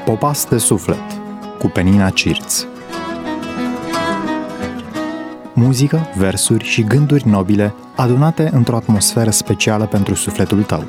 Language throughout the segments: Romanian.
Popas de suflet cu Penina Cirț. Muzică, versuri și gânduri nobile adunate într-o atmosferă specială pentru sufletul tău.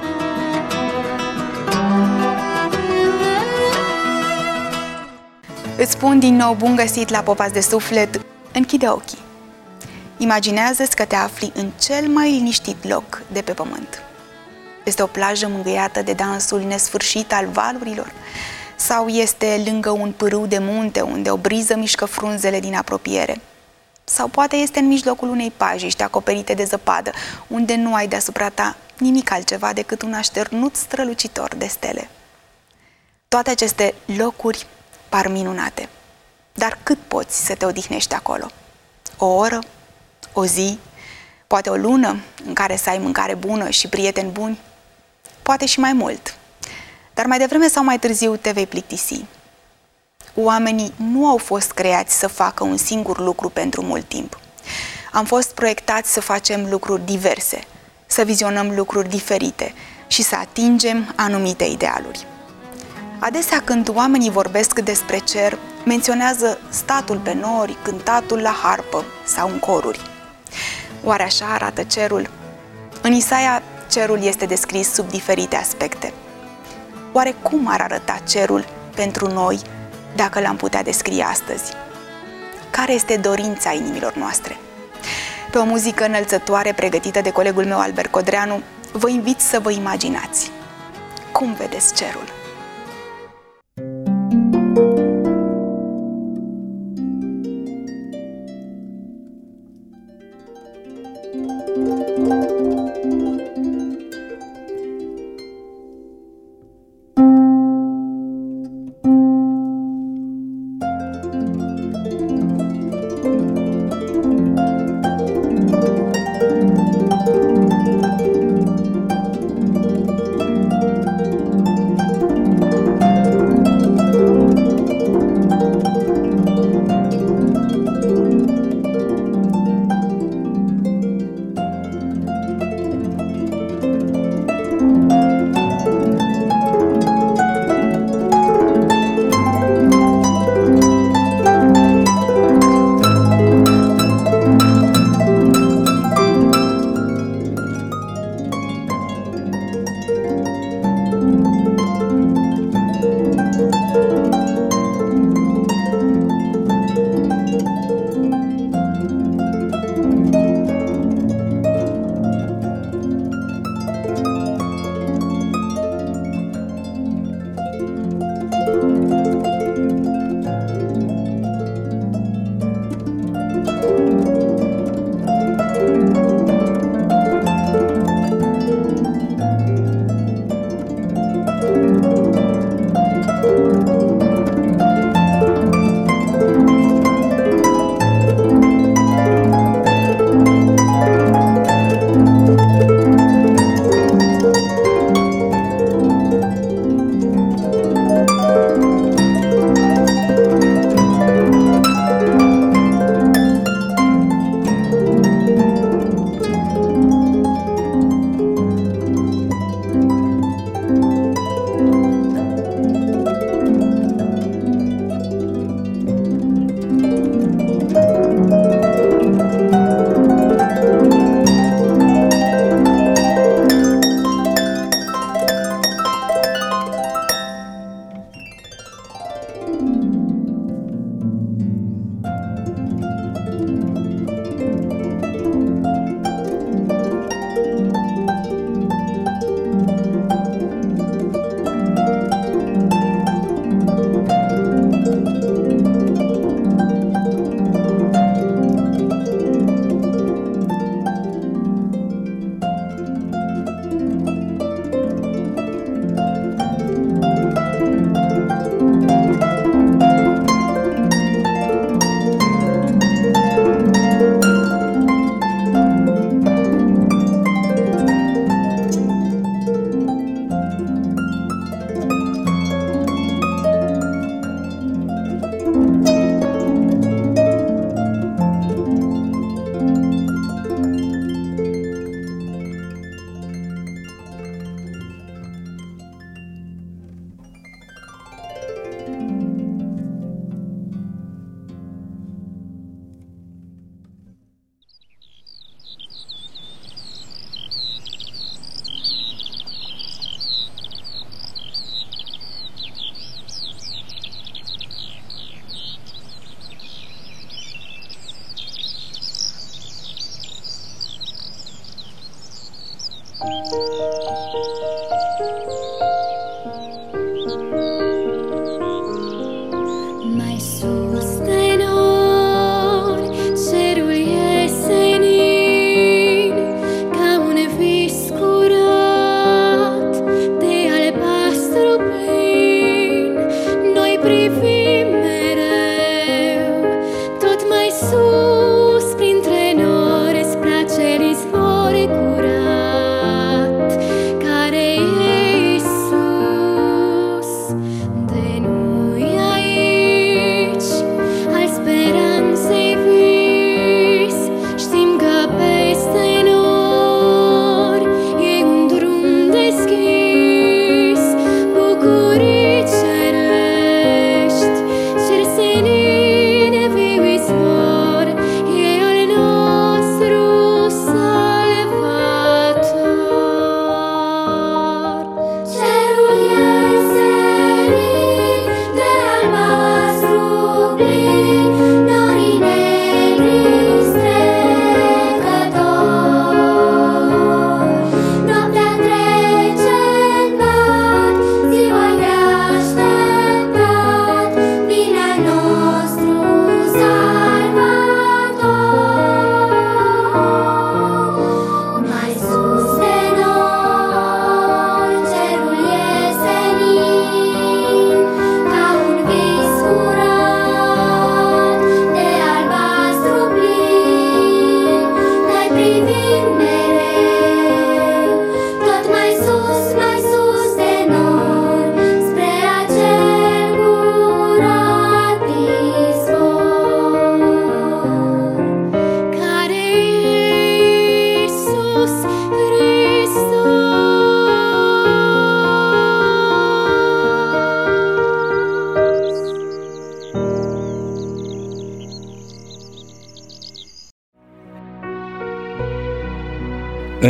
Îți spun din nou bun găsit la Popas de suflet. Închide ochii. Imaginează-ți că te afli în cel mai liniștit loc de pe pământ. Este o plajă mângâiată de dansul nesfârșit al valurilor? Sau este lângă un pârâu de munte unde o briză mișcă frunzele din apropiere? Sau poate este în mijlocul unei pajiști acoperite de zăpadă, unde nu ai deasupra ta nimic altceva decât un așternut strălucitor de stele. Toate aceste locuri par minunate. Dar cât poți să te odihnești acolo? O oră? O zi? Poate o lună în care să ai mâncare bună și prieteni buni? Poate și mai mult. Dar mai devreme sau mai târziu te vei plictisi. Oamenii nu au fost creați să facă un singur lucru pentru mult timp. Am fost proiectați să facem lucruri diverse, să vizionăm lucruri diferite și să atingem anumite idealuri. Adesea când oamenii vorbesc despre cer, menționează statul pe nori, cântatul la harpă sau în coruri. Oare așa arată cerul? În Isaia, cerul este descris sub diferite aspecte. Oare cum ar arăta cerul pentru noi dacă l-am putea descrie astăzi? Care este dorința inimilor noastre? Pe o muzică înălțătoare pregătită de colegul meu Albert Codreanu, vă invit să vă imaginați. Cum vedeți cerul?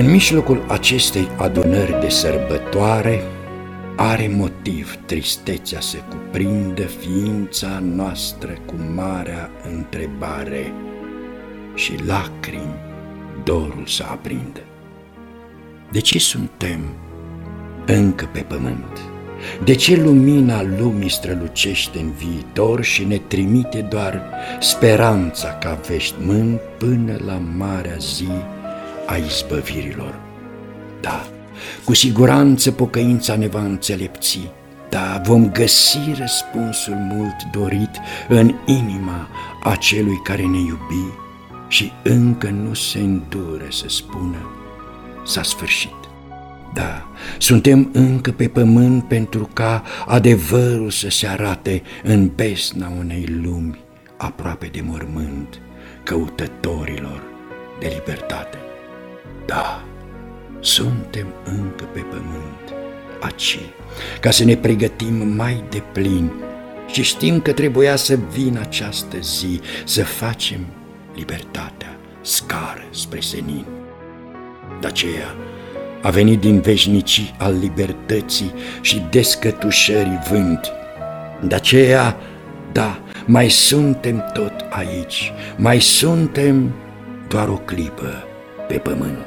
În mijlocul acestei adunări de sărbătoare are motiv tristețea să cuprindă ființa noastră cu marea întrebare și lacrimi dorul să aprindă. De ce suntem încă pe pământ? De ce lumina lumii strălucește în viitor și ne trimite doar speranța ca veșmânt până la marea zi a izbăvirilor? Da, cu siguranță pocăința ne va înțelepți, da, vom găsi răspunsul mult dorit în inima acelui care ne iubi și încă nu se îndură să spună: s-a sfârșit. Da, suntem încă pe pământ pentru ca adevărul să se arate în besna unei lumi aproape de mormânt, căutătorilor de libertate. Da, suntem încă pe pământ, aici, ca să ne pregătim mai deplin și știm că trebuia să vină această zi, să facem libertatea scară spre senin. De aceea a venit din veșnicii al libertății și descătușării vânt. De aceea, da, mai suntem tot aici, mai suntem doar o clipă pe pământ.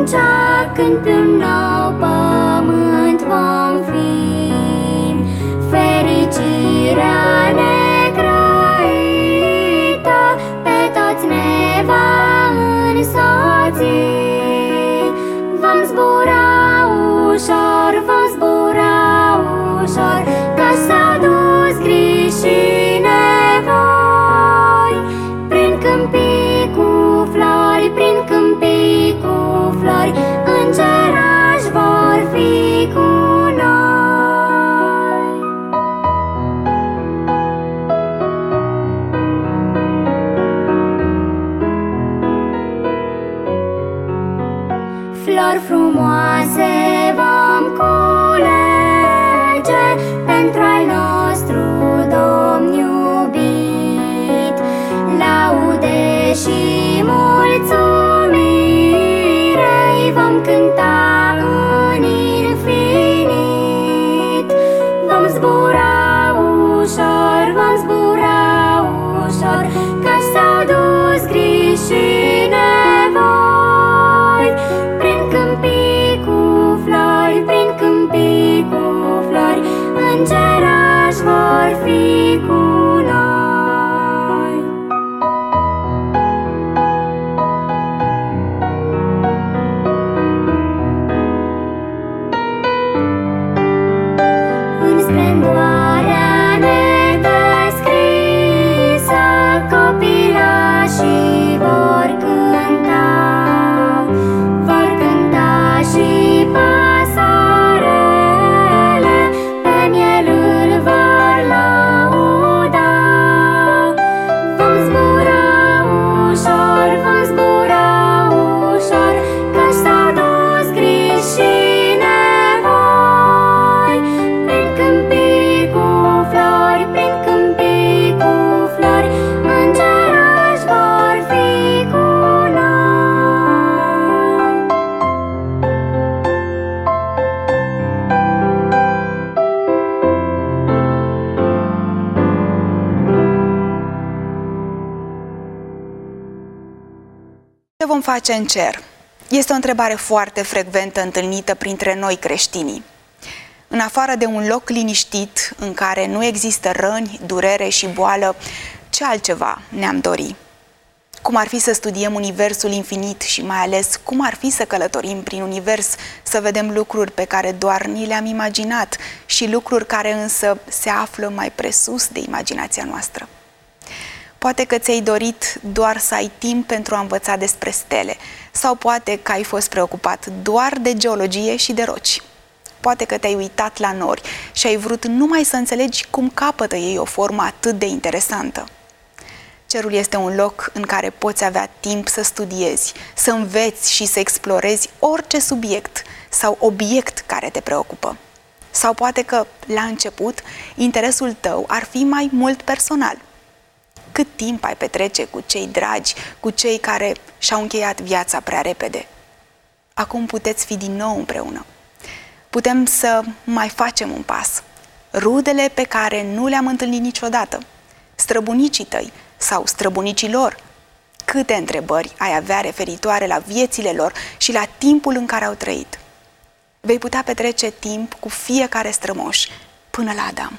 când pe un nou pământ vom fi. Fericirea necrăită pe toți ne va însoți. Vom zbura ușor, vom zbura ușor, că s-au dus griji și nevoi. Prin câmpii cu flori, prin câmpii cu flori, îngerași vor fi cu noi. Flori frumoase vom culege pentru al nostru Domn iubit. Laude și mulțumire îi vom cânta în infinit. Vom zbura ușor, vom zbura ușor, că s-au dus griji și nevoi. Prin câmpii cu flori, prin câmpii cu flori, îngerași vor fi cu noi. În splendoarea nedescrisă, copilașii vor cânta. Vor cânta și pasărele, pe miel îl vor lăuda. Vom zbura ușor, vom zbura ușor, că s-au dus griji și nevoi. Prin câmpii cu flori, prin câmpii cu flori, îngerași vor fi cu noi. Ce vom face în cer? Este o întrebare foarte frecventă întâlnită printre noi creștinii. În afară de un loc liniștit în care nu există răni, durere și boală, ce altceva ne-am dori? Cum ar fi să studiem universul infinit și mai ales cum ar fi să călătorim prin univers, să vedem lucruri pe care doar ni le-am imaginat și lucruri care însă se află mai presus de imaginația noastră. Poate că ți-ai dorit doar să ai timp pentru a învăța despre stele, sau poate că ai fost preocupat doar de geologie și de roci. Poate că te-ai uitat la nori și ai vrut numai să înțelegi cum capătă ei o formă atât de interesantă. Cerul este un loc în care poți avea timp să studiezi, să înveți și să explorezi orice subiect sau obiect care te preocupă. Sau poate că, la început, interesul tău ar fi mai mult personal. Cât timp ai petrece cu cei dragi, cu cei care și-au încheiat viața prea repede? Acum puteți fi din nou împreună. Putem să mai facem un pas. Rudele pe care nu le-am întâlnit niciodată, străbunicii tăi sau străbunicii lor. Câte întrebări ai avea referitoare la viețile lor și la timpul în care au trăit. Vei putea petrece timp cu fiecare strămoș până la Adam.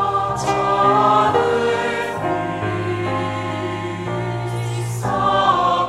Oh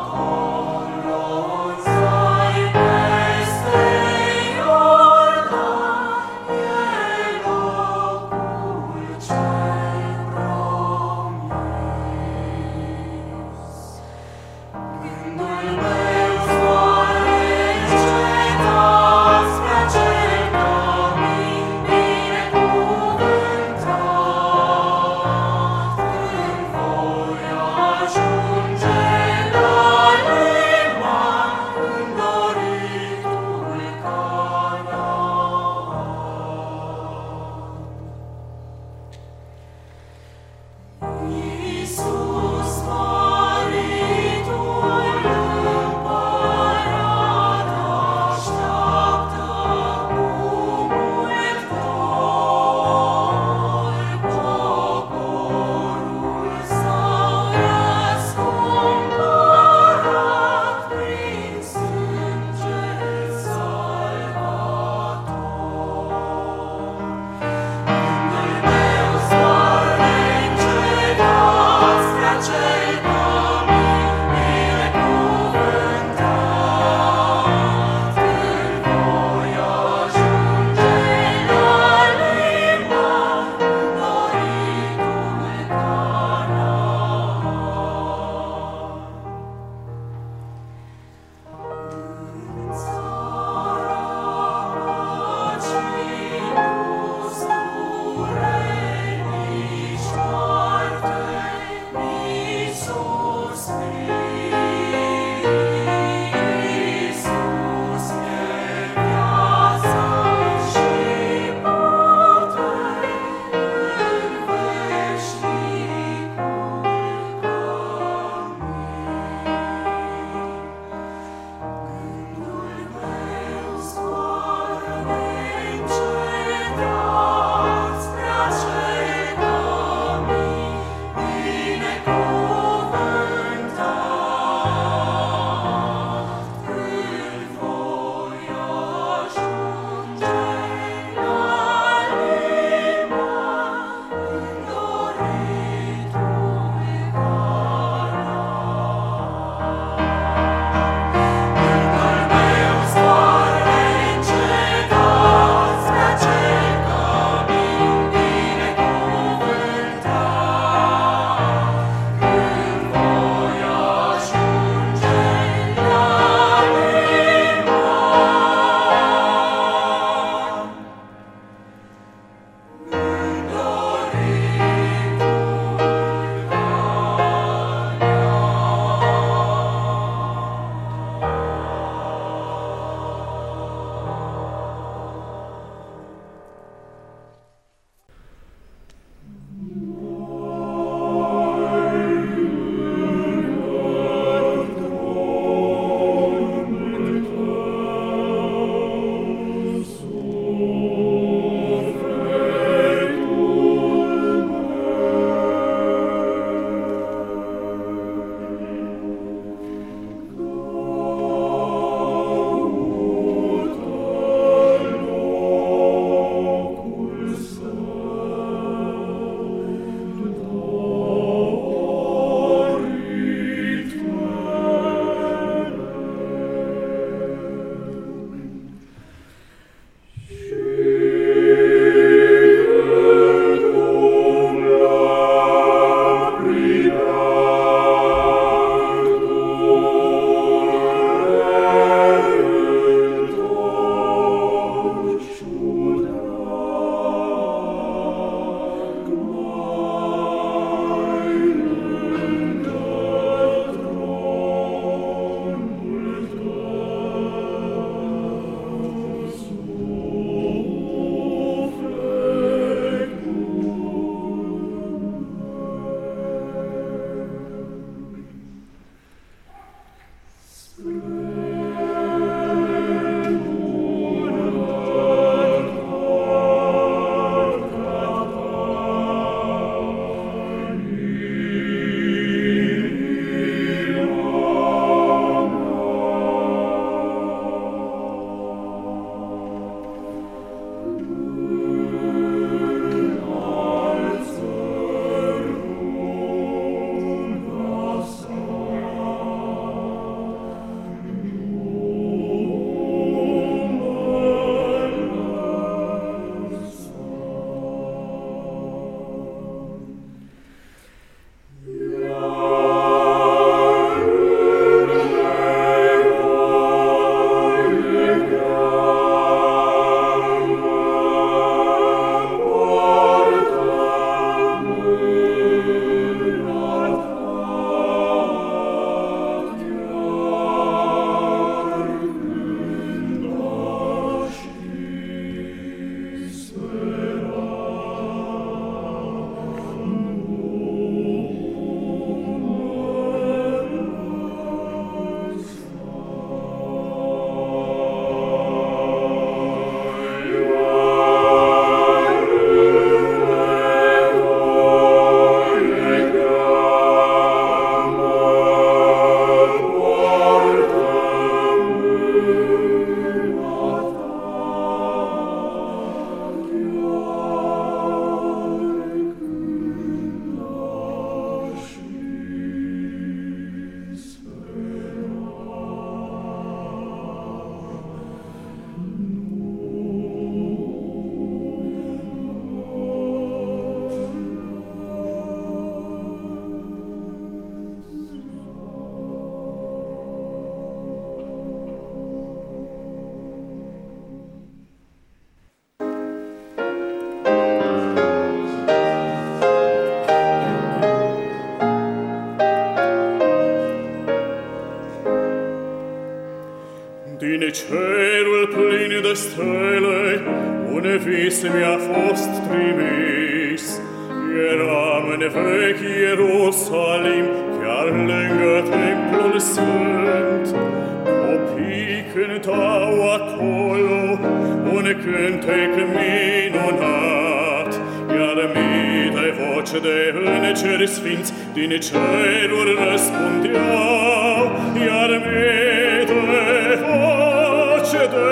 fost trimis. Eram în vechi Ierusalim, chiar lângă templul sfânt. Copii cântau acolo un cântec minunat, iar mii de voci de îngeri sfinți din ceruri răspundeau, iar mii de voci de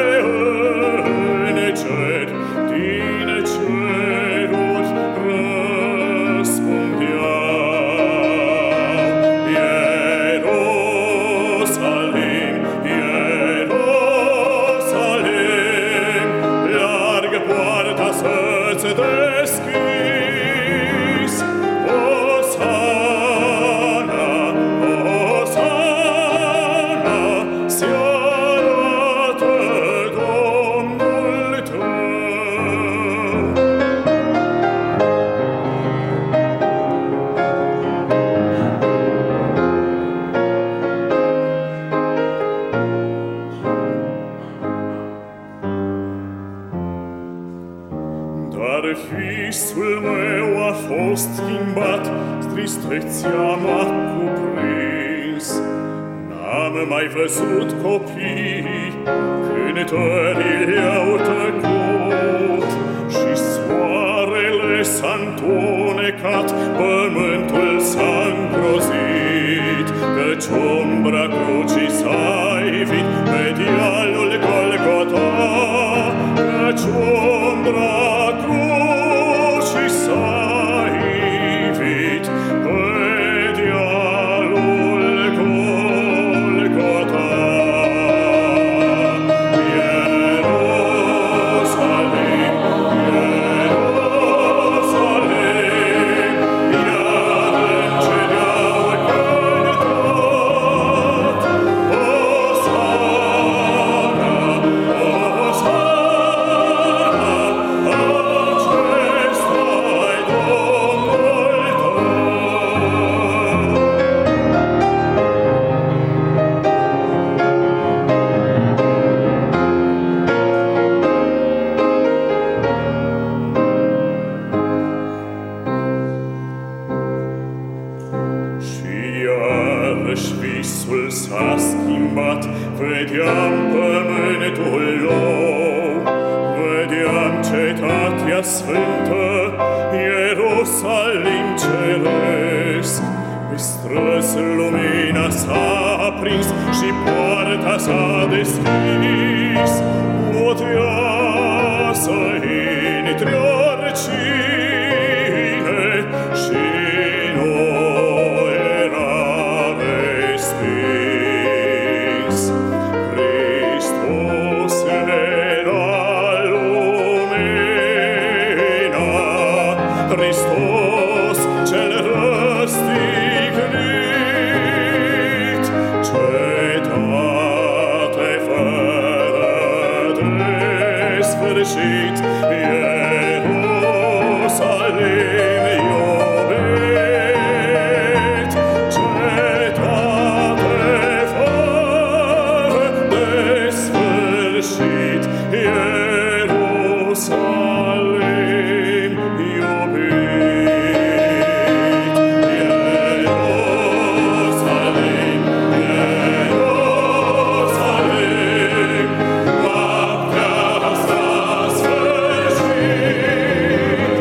îngeri din ceruri răspundeau. Ierusalim, Ierusalim, largă poarta să-ți deschizi. Osana, Osana, se arată Domnul tău. Dar visul meu a fost schimbat, tristețea m-a cuprins. N-am mai văzut copii, cântările au tăcut, și soarele s-a întunecat, pământul s-a îngrozit, căci umbra crucii s-a ivit pe dealul Golgota, căci umbra crucii s-a ivit pe dealul Golgota. Ierusalim, Ierusalim, iar îngerii au cântat. Osana, Osana, acesta-i Domnul tău. Și iarăși visul s-a schimbat, vedeam pământul nou, vedeam cetatea sfântă, Ierusalim ceresc. Pe străzi lumina s-a aprins și poarta s-a deschis, putea să intre oricine și nu era respins. Hristos era lumina, Hristos cel răstignit, cetate fără de sfârșit. Ierusalim iubit, cetate fără de sfârșit. Ierusalim iubit, Ierusalim, Ierusalim, noaptea s-a sfârșit.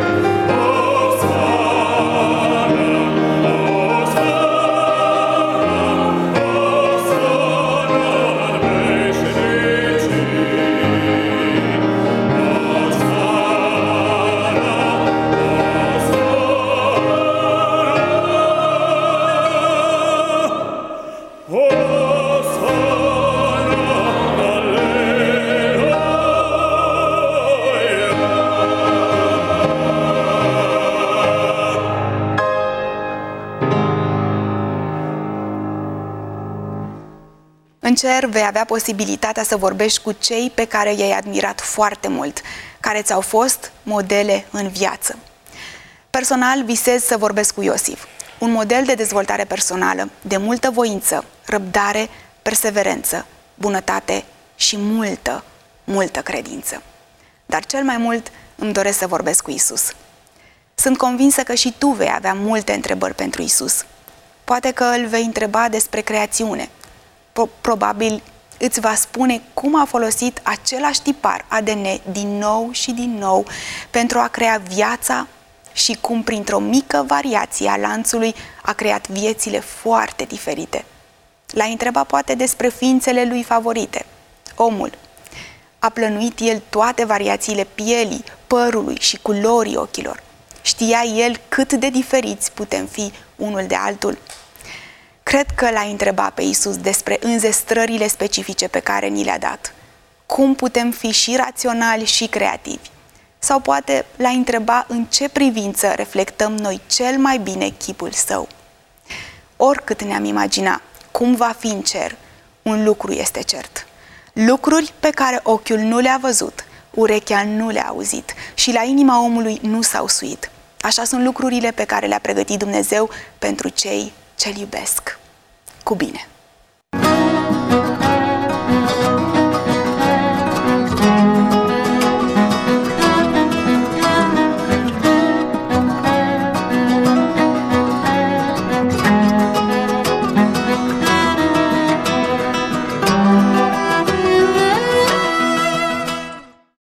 Osana, Osana, Osana în veșnicii. În cer vei avea posibilitatea să vorbești cu cei pe care i-ai admirat foarte mult, care ți-au fost modele în viață. Personal visez să vorbesc cu Iosif, un model de dezvoltare personală, de multă voință, răbdare, perseverență, bunătate și multă credință. Dar cel mai mult îmi doresc să vorbesc cu Isus. Sunt convinsă că și tu vei avea multe întrebări pentru Isus. Poate că îl vei întreba despre creațiune. Probabil îți va spune cum a folosit același tipar ADN din nou și din nou pentru a crea viața și cum printr-o mică variație a lanțului a creat viețile foarte diferite. L-ai întrebat poate despre ființele lui favorite, omul. A plănuit el toate variațiile pielii, părului și culorii ochilor. Știa el cât de diferiți putem fi unul de altul. Cred că l-a întrebat pe Iisus despre înzestrările specifice pe care ni le-a dat. Cum putem fi și raționali și creativi? Sau poate l-a întrebat în ce privință reflectăm noi cel mai bine chipul său. Oricât ne-am imagina cum va fi în cer, un lucru este cert. Lucruri pe care ochiul nu le-a văzut, urechea nu le-a auzit și la inima omului nu s-au suit. Așa sunt lucrurile pe care le-a pregătit Dumnezeu pentru cei ce-L iubesc. Cu bine!